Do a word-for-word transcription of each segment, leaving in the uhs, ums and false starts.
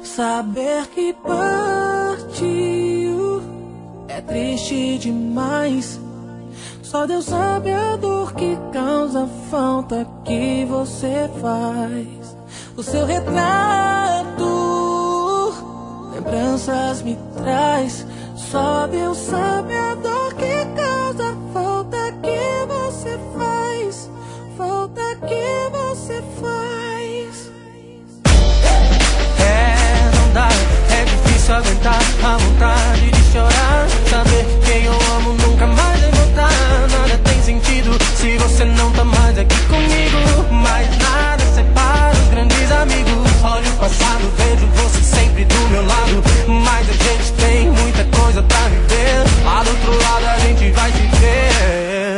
Saber que partiu é triste demais. Só Deus sabe a dor que causa, a falta que você faz. O seu retrato, lembranças me traz. Só Deus sabe a dor que causa, a falta que você faz. Falta que você faz. É, não dá, é difícil aguentar a vontade de chorar. Saber que quem eu amo nunca mais vai voltar. Nada tem sentido se você não tá mais aqui comigo. Mais nada separa os grandes amigos. Olho o passado, vejo você sempre do meu lado. Mas a gente tem muita coisa pra viver. Lá do outro lado a gente vai se ver.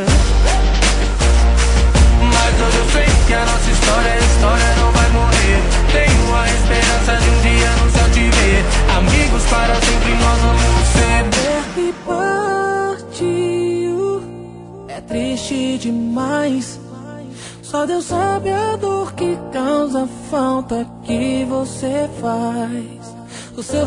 Mas hoje eu sei que a nossa história, a história não vai morrer. Tenho a esperança de um dia no céu te ver. Amigos para sempre nós vamos ser. Saber que partiu é triste demais. Só Deus sabe a dor que causa, a falta que você faz. O seu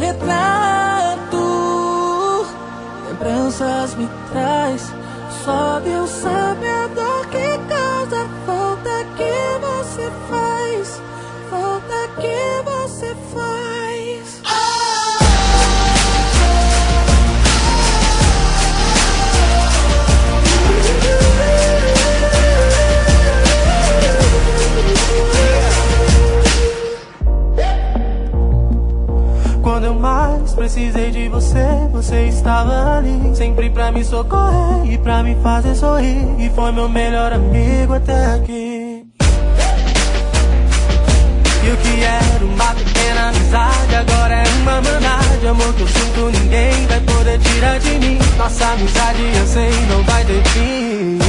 retrato, lembranças me traz. Só Deus sabe a dor que causa, a falta que você faz. Falta que você faz. Quando eu mais precisei de você, você estava ali, sempre pra me socorrer e pra me fazer sorrir. E foi meu melhor amigo até aqui. E o que era uma pequena amizade agora é uma mandade. Amor que eu sinto ninguém vai poder tirar de mim. Nossa amizade eu sei não vai ter fim.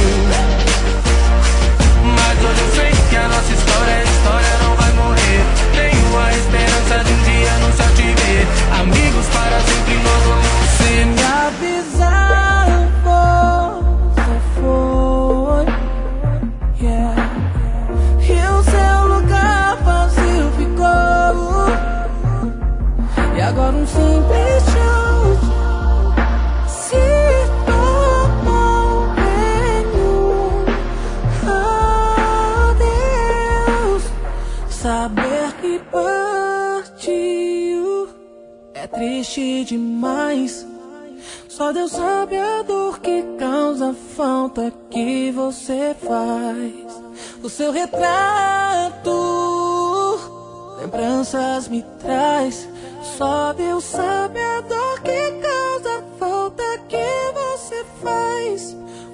Mas hoje eu sei que a nossa história, a história não vai morrer. Tenho a esperança de um dia no céu te ver. Amigos para sempre nós vamos ser. Me avisar você foi, yeah. E o seu lugar vazio ficou. E agora um simples tchau se tornou em um adeus. Saber que partiu é triste demais. Só Deus sabe a dor que causa, a falta que você faz. O seu retrato, lembranças me traz. Só Deus sabe a dor que causa, a falta que você faz.